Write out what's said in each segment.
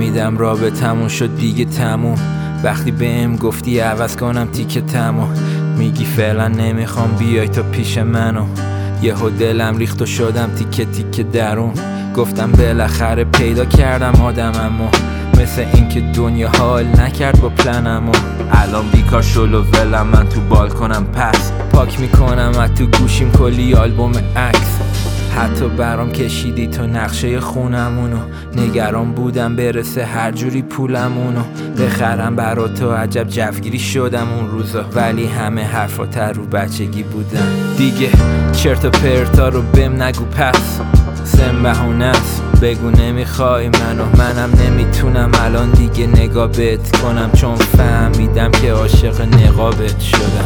فهمیدم رابطمون شد دیگه تموم. وقتی بهم گفتی عوض کنم تیکه تموم، میگی فعلا نمیخوام بیای تو پیش منو. یهو دلم ریخت و شدم تیکه تیکه درون. گفتم بالاخره پیدا کردم آدممو، مثل اینکه دنیا حال نکرد با پلنمو. الان بیکار شل و ولم من تو بالکنم، پس پاک میکنم از تو گوشیم کلی آلبوم عکس. حتی برام کشیدی تو نقشه خونمونو، نگران بودم برسه هر جوری پولمونو بخرم برا تو. عجب جوگیری شدم اون روزا، ولی همه حرفات رو بچگی بودن دیگه. چرت و پرتا رو بهم نگو، پس سم بهونه است. بگو نمیخوای منم نمیتونم الان دیگه نگاه بهت کنم، چون فهمیدم که عاشق نقابت شدم.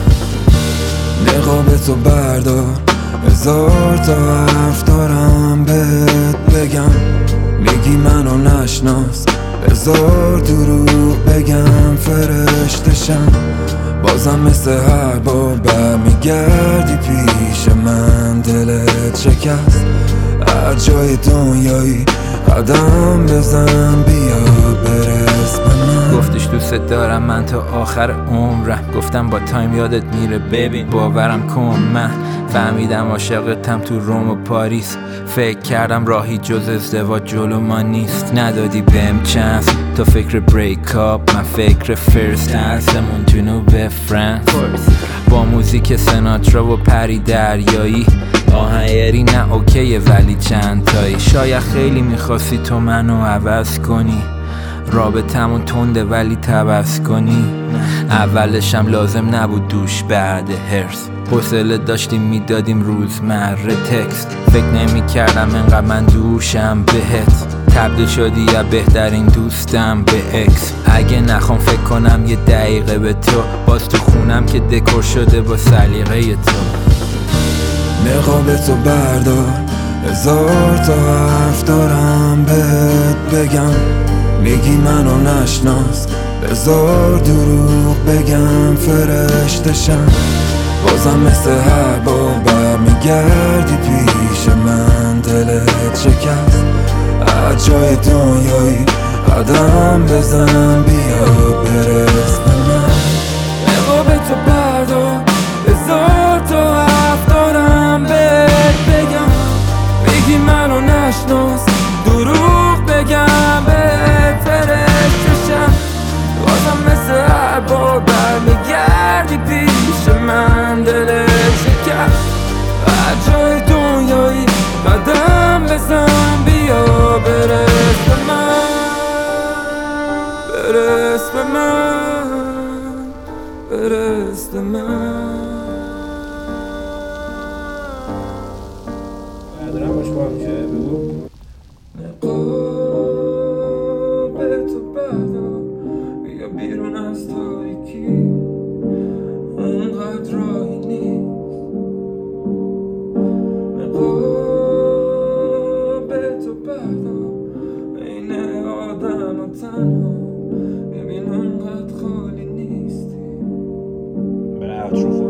نقابتو بردار، هزار تا حرف دارم بهت بگم. میگی منو نشناس، هزار دروغ بگم فرشتشم. بازم مثل هر بار برمیگردی پیش من، دلت شکست. هر جای دنیایی قدم بزن بیا برس به من. گفتش دوست دارم من تا آخر عمرم، گفتم با تایم یادت میره ببین باورم کن. من فهمیدم عاشقتم تو روم و پاریس، فکر کردم راهی جز ازدواج جلو ما نیست. ندادی بهم چانس، تو فکر بریک اپ من فکر فرست کلاسمون جنوب فرانس. با موزیک سناترا و پری دریایی، آهنگری نه اوکیه ولی چند تایی. شاید خیلی میخواستی تو منو عوض کنی، رابطمون تنده ولی تبس کنی. اولشم لازم نبود دوش بعد هرس، حوصله داشتیم میدادیم روزمره تکست. فکر نمی کردم انقدر من دوشم بهت، تبدیل شدی یا بهترین دوستم به اکس. اگه نخوام فکر کنم یه دقیقه به تو، باز تو خونم که دکور شده با سلیقه تو. نقابتو بردار، هزار تا حرف دارم بهت بگم. میگی منو نشناس، هزار دروغ بگم فرشتشم. بازم مثل هر بار برمیگردی پیش من، دلت شکست. هر جای دنیایی قدم بزن بیا برس به من. نقابتو بردار، هزار تا حرف دارم بهت بگم. میگی منو نشناس، دروغ بگم بهت فرشتشم. بازم مثل هر بار برمیگردی پیش من، دلت شکست. هر جای دنیایی قدم بزن بیا برس به من، برس به من، برس به من. دارم باش با هم که بگو نقابتو بردار، بیا بیرون از تاریکی، اونقدر راهی نیست. نقابتو بردار، بین آدم و تنها، ببین اونقدر خالی نیستی. برای